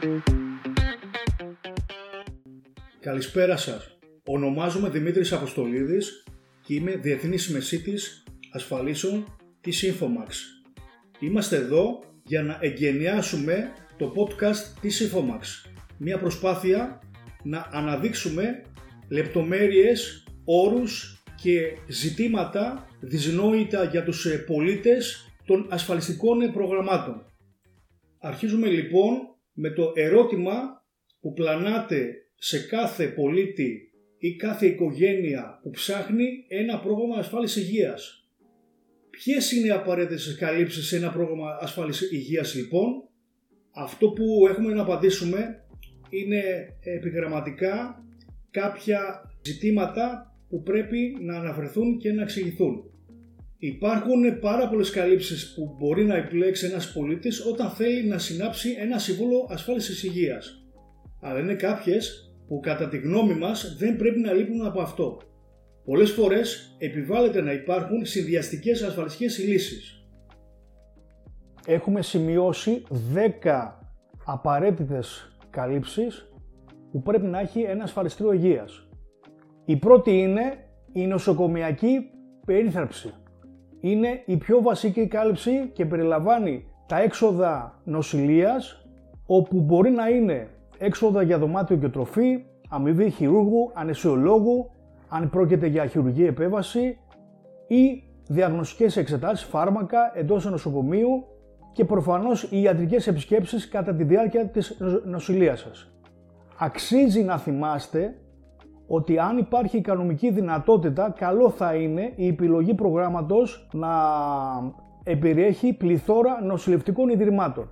Καλησπέρα σας. Ονομάζομαι Δημήτρης Αποστολίδης και είμαι Διεθνής Μεσίτης Ασφαλίσεων της Infomax. Είμαστε εδώ για να εγκαινιάσουμε το podcast της Infomax. Μια προσπάθεια να αναδείξουμε λεπτομέρειες, όρους και ζητήματα δυσνόητα για τους πολίτες των ασφαλιστικών προγραμμάτων. Αρχίζουμε λοιπόν με το ερώτημα που πλανάται σε κάθε πολίτη ή κάθε οικογένεια που ψάχνει ένα πρόγραμμα ασφάλισης υγείας. Ποιες είναι οι απαραίτητες καλύψεις σε ένα πρόγραμμα ασφάλισης υγείας λοιπόν? Αυτό που έχουμε να απαντήσουμε είναι επιγραμματικά κάποια ζητήματα που πρέπει να αναφερθούν και να εξηγηθούν. Υπάρχουν πάρα πολλές καλύψεις που μπορεί να επιλέξει ένας πολίτης όταν θέλει να συνάψει ένα συμβόλαιο ασφάλισης υγείας. Αλλά είναι κάποιες που κατά τη γνώμη μας δεν πρέπει να λείπουν από αυτό. Πολλές φορές επιβάλλεται να υπάρχουν συνδυαστικές ασφαλιστικές λύσεις. Έχουμε σημειώσει 10 απαραίτητες καλύψεις που πρέπει να έχει ένα ασφαλιστήριο υγείας. Η πρώτη είναι η νοσοκομιακή περίθαλψη. Είναι η πιο βασική κάλυψη και περιλαμβάνει τα έξοδα νοσηλείας, όπου μπορεί να είναι έξοδα για δωμάτιο και τροφή, αμοιβή χειρούργου, αναισθησιολόγου, αν πρόκειται για χειρουργική επέμβαση ή διαγνωστικές εξετάσεις, φάρμακα εντός νοσοκομείου και προφανώς οι ιατρικές επισκέψεις κατά τη διάρκεια της νοσηλείας σας. Αξίζει να θυμάστε ότι αν υπάρχει οικονομική δυνατότητα, καλό θα είναι η επιλογή προγράμματος να περιέχει πληθώρα νοσηλευτικών ιδρυμάτων.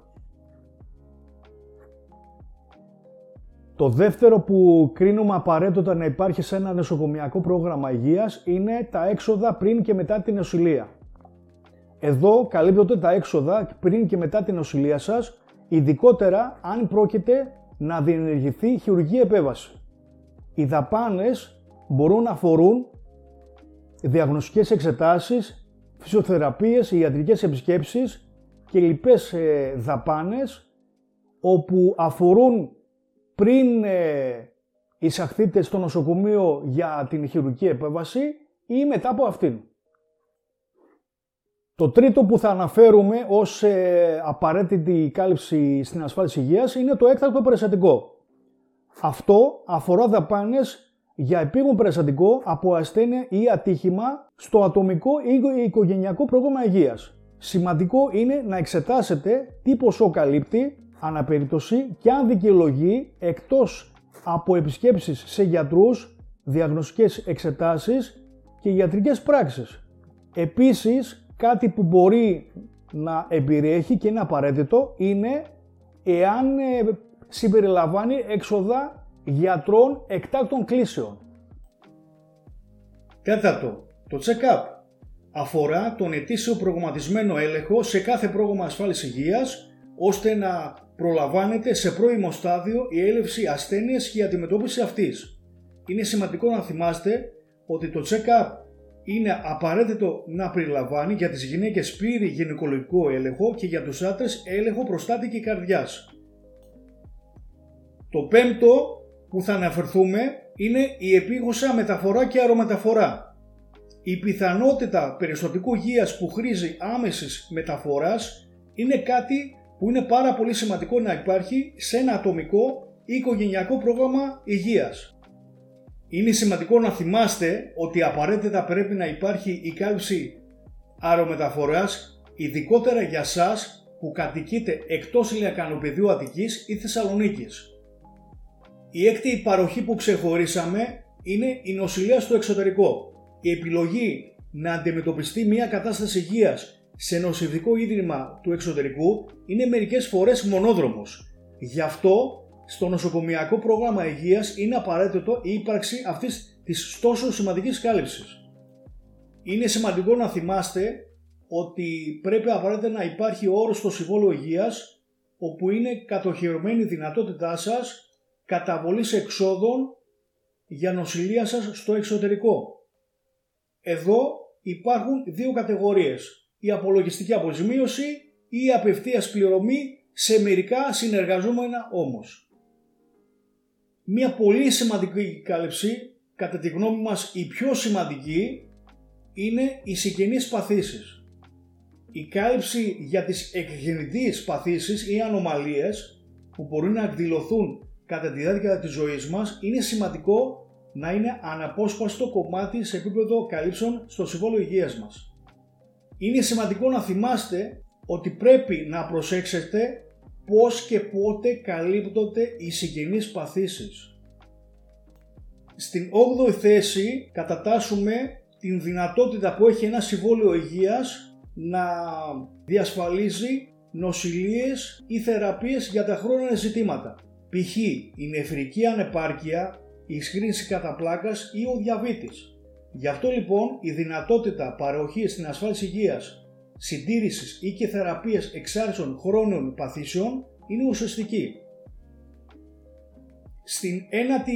Το δεύτερο που κρίνουμε απαραίτητο να υπάρχει σε ένα νοσοκομιακό πρόγραμμα υγείας είναι τα έξοδα πριν και μετά την νοσηλεία. Εδώ καλύπτονται τα έξοδα πριν και μετά την νοσηλεία σας, ειδικότερα αν πρόκειται να διενεργηθεί χειρουργική επέμβαση. Οι δαπάνες μπορούν να αφορούν διαγνωστικές εξετάσεις, φυσιοθεραπείες, ιατρικές επισκέψεις και λοιπές δαπάνες όπου αφορούν πριν εισαχθείτε στο νοσοκομείο για την χειρουργική επέμβαση ή μετά από αυτήν. Το τρίτο που θα αναφέρουμε ως απαραίτητη κάλυψη στην ασφάλιση υγείας είναι το έκτακτο περιστατικό. Αυτό αφορά δαπάνες για επίγον περιστατικό από ασθένεια ή ατύχημα στο ατομικό ή οικογενειακό πρόγραμμα υγείας. Σημαντικό είναι να εξετάσετε τι ποσό καλύπτει αναπερίπτωση και αν δικαιολογεί εκτός από επισκέψεις σε γιατρούς, διαγνωστικές εξετάσεις και ιατρικές πράξεις. Επίσης, κάτι που μπορεί να εμπεριέχει και είναι απαραίτητο είναι εάν συμπεριλαμβάνει έξοδα γιατρών εκτάκτων κλήσεων. Τέταρτο, το check-up αφορά τον ετήσιο προγραμματισμένο έλεγχο σε κάθε πρόγραμμα ασφάλισης υγείας ώστε να προλαμβάνεται σε πρώιμο στάδιο η έλευση ασθένειας και η αντιμετώπιση αυτής. Είναι σημαντικό να θυμάστε ότι το check-up είναι απαραίτητο να περιλαμβάνει για τις γυναίκες πλήρη γυναικολογικό έλεγχο και για τους άντρες έλεγχο προστάτη και καρδιάς. Το πέμπτο που θα αναφερθούμε είναι η επίγουσα μεταφορά και αερομεταφορά. Η πιθανότητα περιστατικού υγείας που χρήζει άμεσης μεταφοράς είναι κάτι που είναι πάρα πολύ σημαντικό να υπάρχει σε ένα ατομικό ή οικογενειακό πρόγραμμα υγείας. Είναι σημαντικό να θυμάστε ότι απαραίτητα πρέπει να υπάρχει η κάλυψη αερομεταφοράς, ειδικότερα για σας που κατοικείτε εκτός ηλιακανοπεδίου Αττικής ή Θεσσαλονίκης. Η έκτη παροχή που ξεχωρίσαμε είναι η νοσηλεία στο εξωτερικό. Η επιλογή να αντιμετωπιστεί μια κατάσταση υγείας σε νοσηλευτικό ίδρυμα του εξωτερικού είναι μερικές φορές μονόδρομος. Γι' αυτό στο νοσοκομιακό πρόγραμμα υγείας είναι απαραίτητο η ύπαρξη αυτής της τόσο σημαντικής κάλυψης. Είναι σημαντικό να θυμάστε ότι πρέπει απαραίτητα να υπάρχει όρος στο συμβόλαιο υγείας όπου είναι κατοχυρωμένη η δυνατότητά σας καταβολής εξόδων για νοσηλεία σας στο εξωτερικό. Εδώ υπάρχουν δύο κατηγορίες, η απολογιστική αποζημίωση ή η απευθείας πληρωμή σε μερικά συνεργαζόμενα όμως. Μια πολύ σημαντική κάλυψη, κατά τη γνώμη μας η πιο σημαντική, είναι οι συγγενείς παθήσεις. Η κάλυψη για τις εκγεννητικές παθήσεις ή ανομαλίες που μπορεί να εκδηλωθούν κατά τη διάρκεια της ζωής μας είναι σημαντικό να είναι αναπόσπαστο κομμάτι σε επίπεδο καλύψεων στο συμβόλαιο υγείας μας. Είναι σημαντικό να θυμάστε ότι πρέπει να προσέξετε πώς και πότε καλύπτονται οι συγγενείς παθήσεις. Στην 8η θέση κατατάσσουμε την δυνατότητα που έχει ένα συμβόλαιο υγείας να διασφαλίζει νοσηλείες ή θεραπείες για τα χρόνια ζητήματα. Π.χ. η νεφρική ανεπάρκεια, η ισχύρινση κατά πλάκας ή ο διαβήτης. Γι' αυτό λοιπόν η δυνατότητα παροχής στην ασφάλιση υγείας, συντήρησης ή και θεραπείας εξάρτησεων χρόνων παθήσεων είναι ουσιαστική. Στην 9η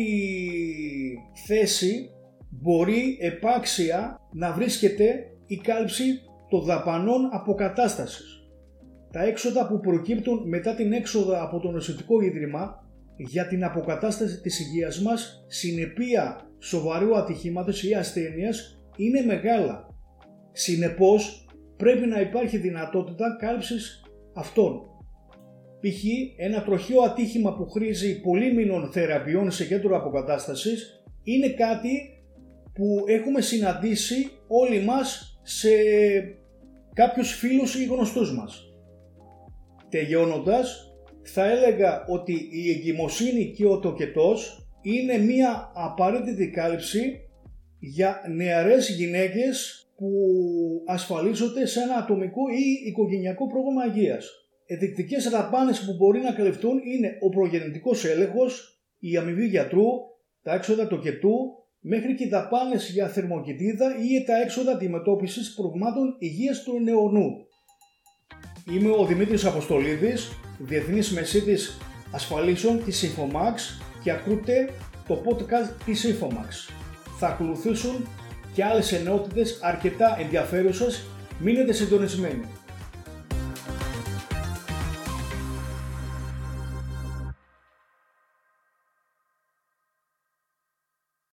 θέση μπορεί επάξια να βρίσκεται η κάλυψη των δαπανών αποκατάστασης. Τα έξοδα που προκύπτουν μετά την έξοδο από το νοσηλευτικό ίδρυμα για την αποκατάσταση της υγείας μας συνεπία σοβαρού ατυχήματος ή ασθένειας είναι μεγάλα. Συνεπώς πρέπει να υπάρχει δυνατότητα κάλυψης αυτών. Π.χ. ένα τροχαίο ατύχημα που χρήζει πολύμηνων θεραπείων σε κέντρο αποκατάστασης είναι κάτι που έχουμε συναντήσει όλοι μας σε κάποιους φίλους ή γνωστούς μας. Τελειώνοντας, θα έλεγα ότι η εγκυμοσύνη και ο τοκετός είναι μία απαραίτητη κάλυψη για νεαρές γυναίκες που ασφαλίζονται σε ένα ατομικό ή οικογενειακό πρόγραμμα υγείας. Ενδεικτικές δαπάνες που μπορεί να καλυφθούν είναι ο προγεννητικός έλεγχος, η αμοιβή γιατρού, τα έξοδα τοκετού, μέχρι και δαπάνες για θερμοκοιτίδα ή τα έξοδα αντιμετώπισης προβλημάτων υγείας του νεονού. Είμαι ο Δημήτρης Αποστολίδης, Διεθνής Μεσίτης Ασφαλίσεων της Infomax και ακούτε το podcast της Infomax. Θα ακολουθήσουν και άλλες ενότητες αρκετά ενδιαφέρουσες, μείνετε συντονισμένοι.